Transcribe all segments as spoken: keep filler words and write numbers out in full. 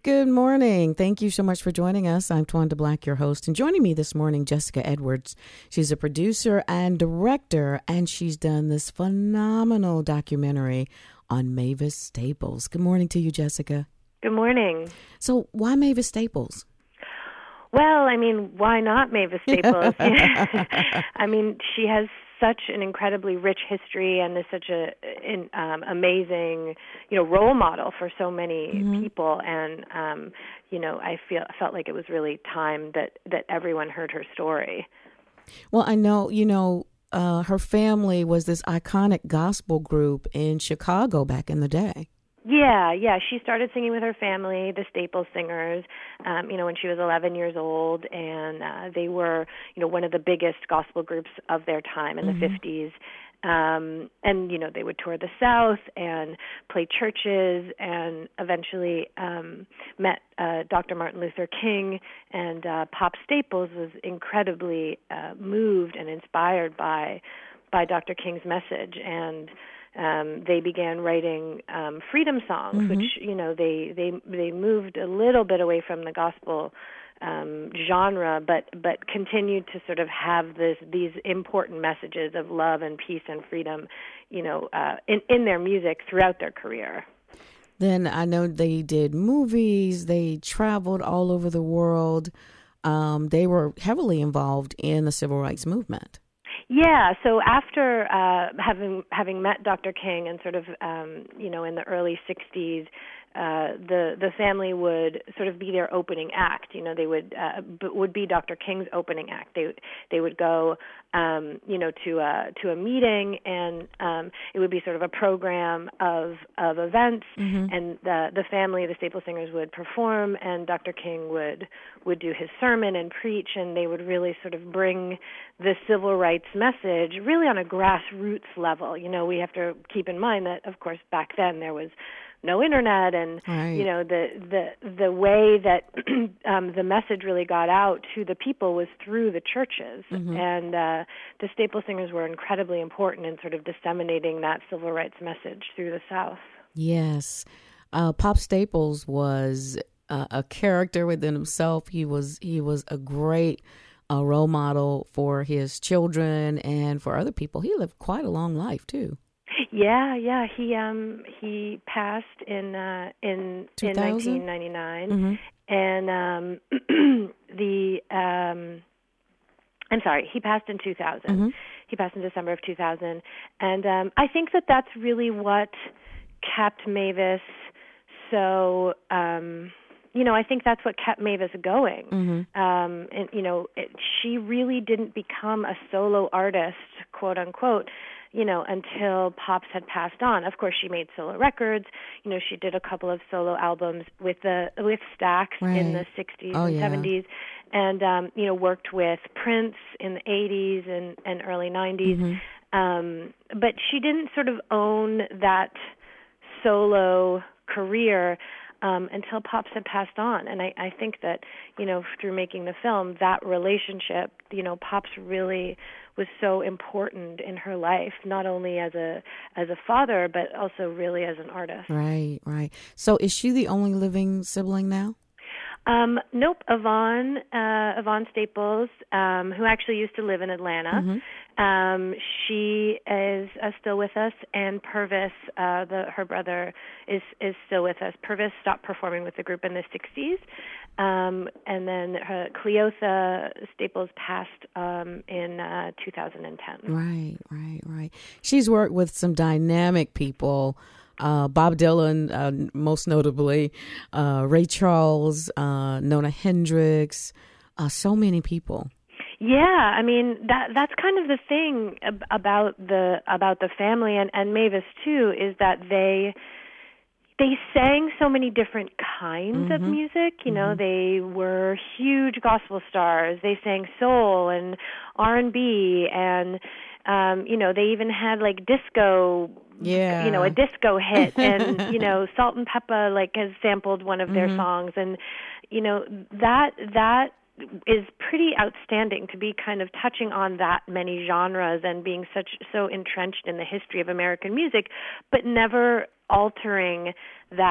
Good morning. Thank you so much for joining us. I'm Twanda Black, your host, and joining me this morning, Jessica Edwards. She's a producer and director, and she's done this phenomenal documentary on Mavis Staples. Good morning to you, Jessica. Good morning. So why Mavis Staples? Well, I mean, why not Mavis Staples? I mean, she has such an incredibly rich history and is such a an um, amazing, you know, role model for so many mm-hmm. people. And um, you know, I feel felt like it was really time that that everyone heard her story. Well, I know, you know, uh, her family was this iconic gospel group in Chicago back in the day. Yeah, yeah. She started singing with her family, the Staples Singers, um, you know, when she was eleven years old, and uh, they were, you know, one of the biggest gospel groups of their time in mm-hmm. the fifties. Um, and, you know, they would tour the South and play churches and eventually um, met uh, Doctor Martin Luther King, and uh, Pop Staples was incredibly uh, moved and inspired by by Doctor King's message, and Um, they began writing um, freedom songs, mm-hmm. which, you know, they, they they moved a little bit away from the gospel um, genre, but but continued to sort of have this these important messages of love and peace and freedom, you know, uh, in in their music throughout their career. Then I know they did movies. They traveled all over the world. Um, they were heavily involved in the civil rights movement. Yeah, so after uh, having having met Doctor King and sort of, um, you know, in the early sixties, uh, the the family would sort of be their opening act. You know, they would uh, b- would be Doctor King's opening act. They they would go, um, you know, to a to a meeting, and um, it would be sort of a program of of events, mm-hmm. and the the family, the Staples Singers, would perform, and Doctor King would would do his sermon and preach, and they would really sort of bring the civil rights message really on a grassroots level. You know, we have to keep in mind that, of course, back then there was no internet, and right. you know the the the way that um, the message really got out to the people was through the churches, mm-hmm. and uh, the Staples Singers were incredibly important in sort of disseminating that civil rights message through the South. Yes, uh, Pop Staples was uh, a character within himself. He was he was a great uh, role model for his children and for other people. He lived quite a long life too. Yeah, yeah. He um he passed in uh, in in nineteen ninety-nine, mm-hmm. and um the um I'm sorry, he passed in two thousand. Mm-hmm. He passed in December of two thousand, and um, I think that that's really what kept Mavis so. Um, You know, I think that's what kept Mavis going. Mm-hmm. Um, and, you know, it, she really didn't become a solo artist, quote unquote, you know, until Pops had passed on. Of course, she made solo records. You know, she did a couple of solo albums with the with Stax right. in the sixties oh, and yeah. seventies, and um, you know, worked with Prince in the eighties and, and early nineties. Mm-hmm. Um, but she didn't sort of own that solo career Um, until Pops had passed on. And I, I think that, you know, through making the film, that relationship, you know, Pops really was so important in her life, not only as a as a father, but also really as an artist. Right, right. So is she the only living sibling now? Um, nope, Yvonne, uh, Yvonne Staples, um, who actually used to live in Atlanta. Mm-hmm. Um, she is uh, still with us, and Purvis, uh, the, her brother, is is still with us. Purvis stopped performing with the group in the sixties, um, and then her, Cleotha Staples passed um, in uh, two thousand ten. Right, right, right. She's worked with some dynamic people. Uh, Bob Dylan, uh, most notably, uh, Ray Charles, uh, Nona Hendrix, uh, so many people. Yeah, I mean that that's kind of the thing ab- about the about the family and, and Mavis too, is that they they sang so many different kinds mm-hmm. of music. You know, mm-hmm. they were huge gospel stars. They sang soul and R and B, and um, you know, they even had like disco. Yeah. You know, a disco hit, and you know, Salt and Pepper like has sampled one of their mm-hmm. songs, and you know that that is pretty outstanding to be kind of touching on that many genres and being such so entrenched in the history of American music, but never altering that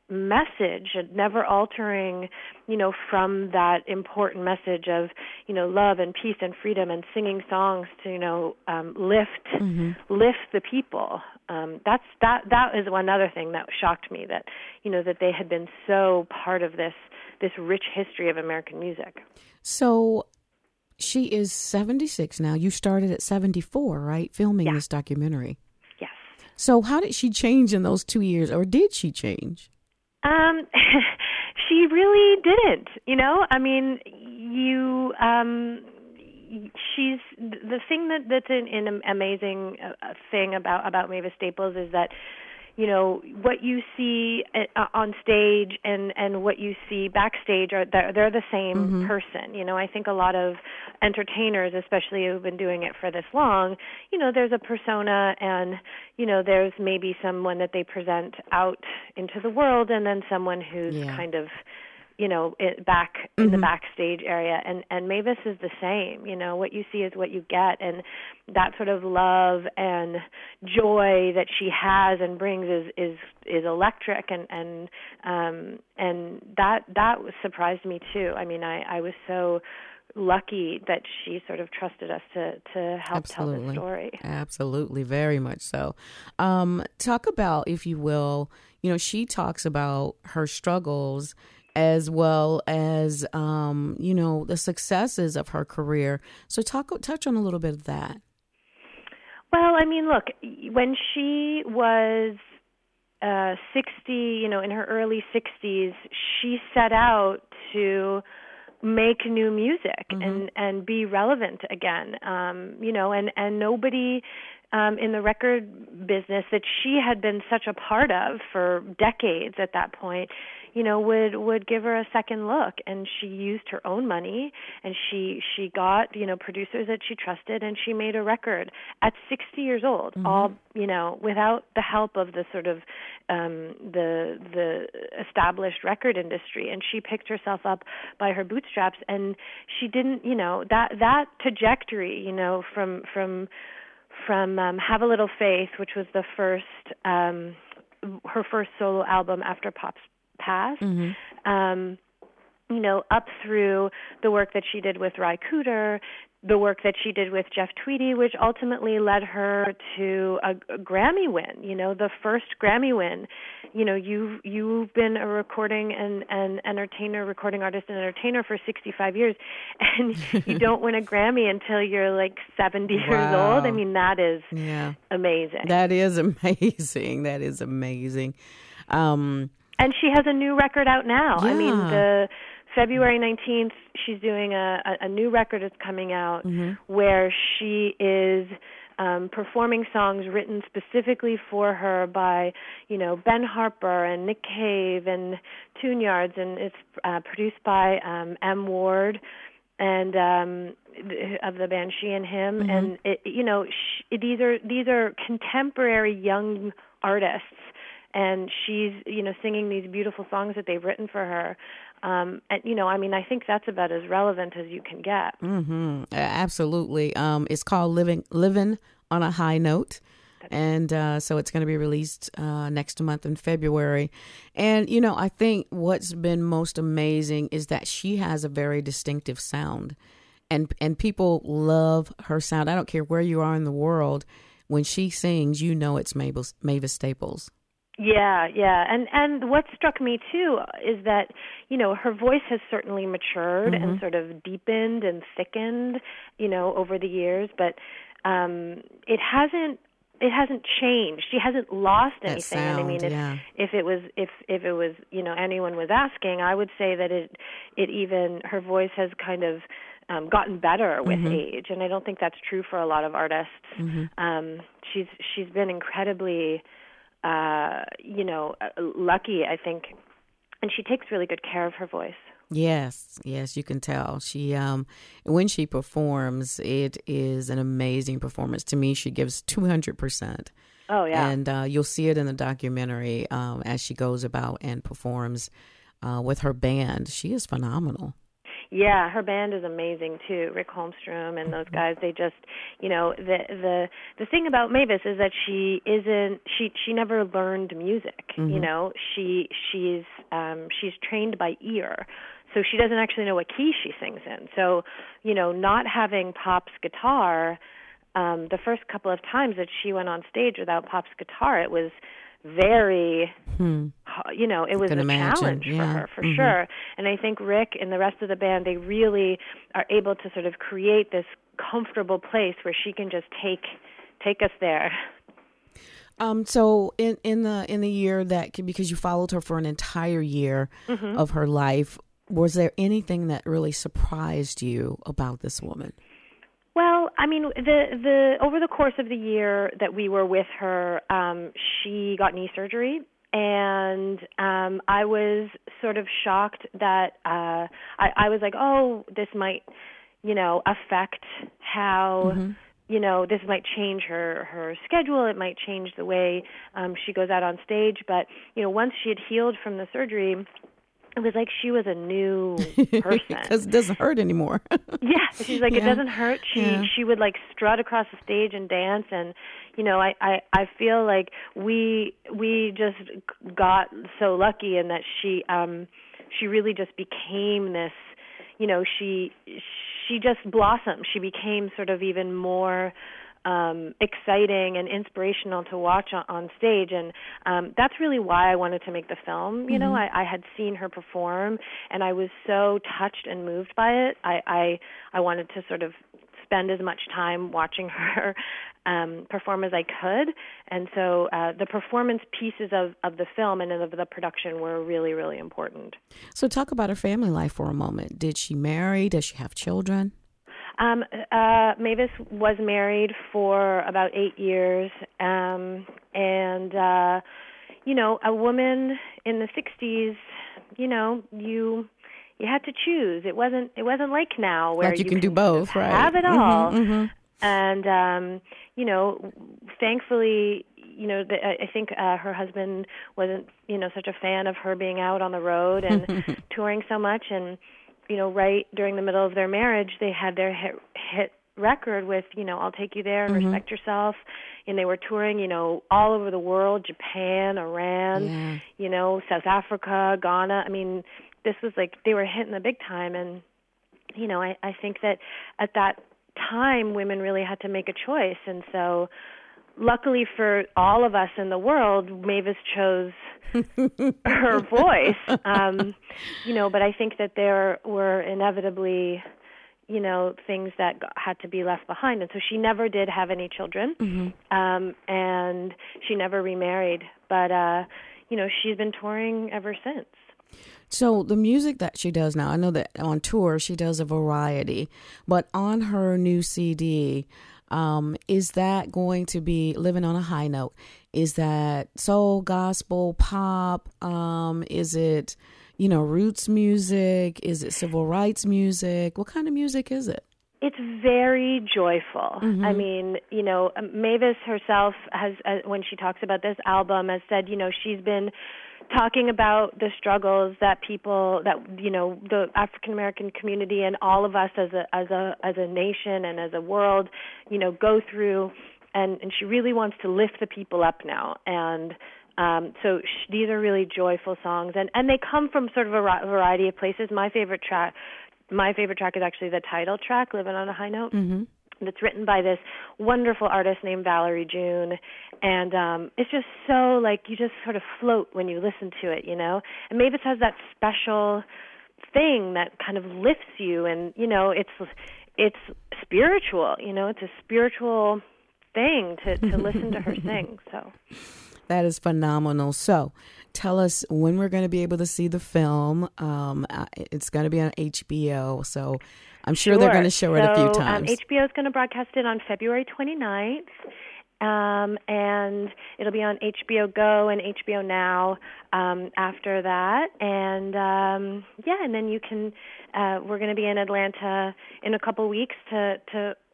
message, never altering, you know, from that important message of, you know, love and peace and freedom, and singing songs to, you know, um, lift mm-hmm. lift the people. Um, that's that that is one other thing that shocked me, that, you know, that they had been so part of this this rich history of American music. So she is seventy-six now. You started at seventy-four, right? Filming yeah. this documentary. Yes. So how did she change in those two years, or did she change? Um, she really didn't, you know, I mean, you, um, she's, the thing that, that's an, an amazing uh, thing about, about Mavis Staples is that, you know, what you see uh, on stage and, and what you see backstage are they're, they're the same mm-hmm. person. You know, I think a lot of entertainers, especially who've been doing it for this long, you know, there's a persona, and, you know, there's maybe someone that they present out into the world, and then someone who's yeah. kind of, you know, it, back in mm-hmm. the backstage area. And, and Mavis is the same. You know, what you see is what you get. And that sort of love and joy that she has and brings is, is, is electric. And, and, um, and that, that surprised me too. I mean, I, I was so lucky that she sort of trusted us to, to help Absolutely. tell the story. Absolutely. Very much so. Um, talk about, if you will, you know, she talks about her struggles as well as, um, you know, the successes of her career. So talk, touch on a little bit of that. Well, I mean, look, when she was uh, sixty, you know, in her early sixties, she set out to make new music mm-hmm. and, and be relevant again, um, you know, and, and nobody um, in the record business that she had been such a part of for decades at that point, you know, would, would give her a second look. And she used her own money, and she, she got, you know, producers that she trusted, and she made a record at sixty years old, mm-hmm. all, you know, without the help of the sort of um, the, the established record industry. And she picked herself up by her bootstraps, and she didn't, you know, that, that trajectory, you know, from, from, from um, Have a Little Faith, which was the first, um, her first solo album after Pop's passed, mm-hmm. um, you know, up through the work that she did with Ry Cooder, the work that she did with Jeff Tweedy, which ultimately led her to a, a Grammy win, you know, the first Grammy win. You know, you've, you've been a recording and, and entertainer, recording artist and entertainer for sixty-five years, and you don't win a Grammy until you're like seventy wow. years old. I mean, that is yeah. amazing. That is amazing. That is amazing. Um, and she has a new record out now. Yeah. I mean, the February nineteenth, she's doing a, a, a new record that's coming out mm-hmm. where she is um, performing songs written specifically for her by, you know, Ben Harper and Nick Cave and Tune Yards, and it's uh, produced by um, M. Ward and um, of the band She and Him, mm-hmm. and it, you know, she, these are these are contemporary young artists. And she's, you know, singing these beautiful songs that they've written for her. Um, and, you know, I mean, I think that's about as relevant as you can get. Mm-hmm. Absolutely. Um, it's called Living Living on a High Note. That's and uh, so it's going to be released uh, next month in February. And, you know, I think what's been most amazing is that she has a very distinctive sound. And, and people love her sound. I don't care where you are in the world. When she sings, you know it's Mavis, Mavis Staples. Yeah, yeah. And and what struck me, too, is that, you know, her voice has certainly matured mm-hmm. and sort of deepened and thickened, you know, over the years. But um, it hasn't it hasn't changed. She hasn't lost anything. Sound, and I mean, if, yeah. if it was if if it was, you know, anyone was asking, I would say that it it even her voice has kind of um, gotten better with mm-hmm. age. And I don't think that's true for a lot of artists. Mm-hmm. Um, she's she's been incredibly Uh, you know, lucky, I think, and she takes really good care of her voice. Yes, yes, you can tell. She, um, when she performs, it is an amazing performance. To me, she gives two hundred percent. Oh, yeah. And uh, you'll see it in the documentary um, as she goes about and performs uh, with her band. She is phenomenal. Yeah, her band is amazing too. Rick Holmstrom and those guys, they just, you know, the the the thing about Mavis is that she isn't she she never learned music, mm-hmm. you know. She she's um she's trained by ear. So she doesn't actually know what key she sings in. So, you know, not having Pop's guitar, um the first couple of times that she went on stage without Pop's guitar, it was very, hmm. you know, it was a imagine. challenge yeah. for her, for mm-hmm. sure. And I think Rick and the rest of the band, they really are able to sort of create this comfortable place where she can just take take us there. Um, so in, in the in the year that, because you followed her for an entire year mm-hmm. of her life, was there anything that really surprised you about this woman? Well, I mean, the the over the course of the year that we were with her, um, she got knee surgery, and um, I was sort of shocked that uh, I, I was like, oh, this might, you know, affect how, mm-hmm. you know, this might change her her schedule. It might change the way um, she goes out on stage. But you know, once she had healed from the surgery, it was like she was a new person. Because it doesn't hurt anymore. Yeah, she's like, yeah. It doesn't hurt. She yeah. she would like strut across the stage and dance, and you know, I, I, I feel like we we just got so lucky in that she um she really just became this, you know, she she just blossomed. She became sort of even more Um, exciting and inspirational to watch on, on stage, and um, that's really why I wanted to make the film. You mm-hmm. know, I, I had seen her perform, and I was so touched and moved by it. I, I, I wanted to sort of spend as much time watching her um, perform as I could, and so uh, the performance pieces of, of the film and of the production were really, really important. So talk about her family life for a moment. Did she marry? Does she have children? Um, uh, Mavis was married for about eight years, um, and, uh, you know, a woman in the sixties, you know, you you had to choose. It wasn't it wasn't like now where like you, you can, can do both, right? Have it all. Mm-hmm, mm-hmm. And, um, you know, thankfully, you know, the, I think uh, her husband wasn't, you know, such a fan of her being out on the road and touring so much, and you know, right during the middle of their marriage, they had their hit, hit record with, you know, I'll Take You There and mm-hmm. Respect Yourself. And they were touring, you know, all over the world, Japan, Iran, yeah. you know, South Africa, Ghana. I mean, this was like, they were hitting the big time. And, you know, I, I think that at that time, women really had to make a choice. And so luckily for all of us in the world, Mavis chose her voice, um, you know, but I think that there were inevitably, you know, things that got, had to be left behind. And so she never did have any children, mm-hmm. um, and she never remarried. But, uh, you know, she's been touring ever since. So the music that she does now, I know that on tour she does a variety, but on her new C D, um, is that going to be Living on a High Note? Is that soul, gospel, pop? Um, is it, you know, roots music? Is it civil rights music? What kind of music is it? It's very joyful. Mm-hmm. I mean, you know, Mavis herself has, uh, when she talks about this album, has said, you know, she's been talking about the struggles that people, that, you know, the African American community and all of us as a as a as a nation and as a world, you know, go through, and and she really wants to lift the people up now. And um, so sh- these are really joyful songs, and and they come from sort of a variety of places. My favorite track, my favorite track is actually the title track, "Living on a High Note." Mm-hmm. That's written by this wonderful artist named Valerie June, and um, it's just so, like, you just sort of float when you listen to it, you know? And Mavis has that special thing that kind of lifts you, and, you know, it's it's spiritual, you know? It's a spiritual thing to, to listen to her sing, so. That is phenomenal. So tell us when we're going to be able to see the film. Um, it's going to be on H B O, so I'm sure, sure. they're going to show it so, a few times. Um, H B O is going to broadcast it on February twenty-ninth, um, and it'll be on H B O Go and H B O Now um, after that. And, um, yeah, and then you can, uh, we're going to be in Atlanta in a couple weeks to, to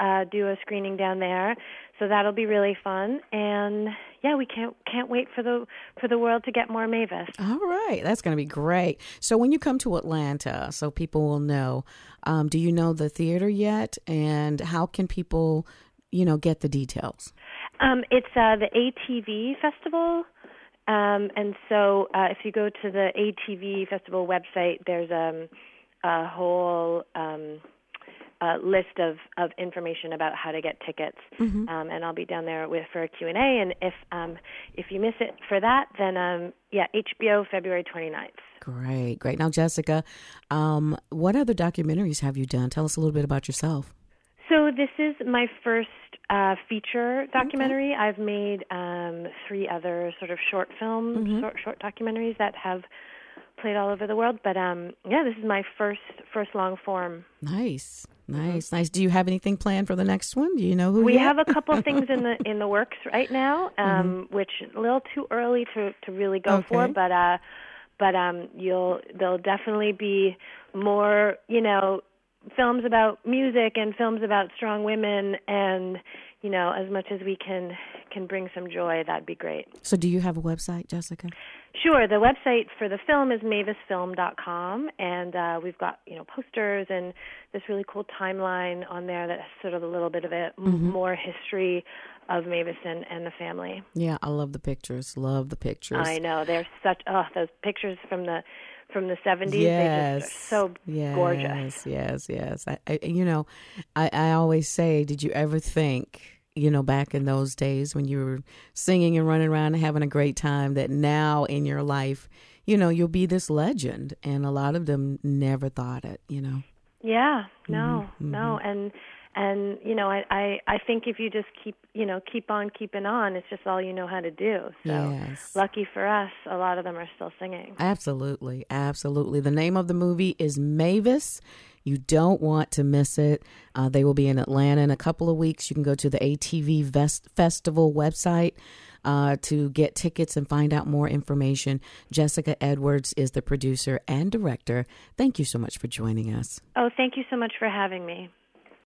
uh, do a screening down there. So that'll be really fun, and yeah, we can't can't wait for the for the world to get more Mavis. All right, that's going to be great. So when you come to Atlanta, so people will know, um, do you know the theater yet, and how can people, you know, get the details? Um, it's uh, the A T V Festival, um, and so uh, if you go to the A T V Festival website, there's um, a whole um, uh, list of, of information about how to get tickets, mm-hmm. um, and I'll be down there with for a Q and A, and if um, if you miss it for that, then um, yeah, H B O February twenty-ninth. Great, great. Now, Jessica, um, what other documentaries have you done? Tell us a little bit about yourself. So this is my first uh, feature documentary. Okay. I've made um, three other sort of short films, mm-hmm. short, short documentaries that have played all over the world. But um, yeah, this is my first first long form. Nice, nice, mm-hmm. nice. Do you have anything planned for the next one? Do you know who? We yet? have a couple of things in the in the works right now, um, mm-hmm. which a little too early to, to really go okay. for. But uh, but um, you'll there'll definitely be more, you know, films about music and films about strong women, and you know, as much as we can can bring some joy, that'd be great. So do you have a website, Jessica? Sure. The website for the film is mavis film dot com, and uh, we've got, you know, posters and this really cool timeline on there that's sort of a little bit of a mm-hmm. more history of Mavis and, and the family. Yeah, I love the pictures. Love the pictures. I know. They're such, oh, those pictures from the from the seventies, yes. they just are so yes. gorgeous. Yes, yes, I, I, you know, I, I always say, did you ever think, you know, back in those days when you were singing and running around and having a great time, that now in your life, you know, you'll be this legend? And a lot of them never thought it, you know. Yeah, no, mm-hmm. no. And, and you know, I, I, I think if you just keep, you know, keep on keeping on, it's just all you know how to do. So yes. Lucky for us, a lot of them are still singing. Absolutely, absolutely. The name of the movie is Mavis. You don't want to miss it. Uh, they will be in Atlanta in a couple of weeks. You can go to the A T V Vest- Festival website uh, to get tickets and find out more information. Jessica Edwards is the producer and director. Thank you so much for joining us. Oh, thank you so much for having me.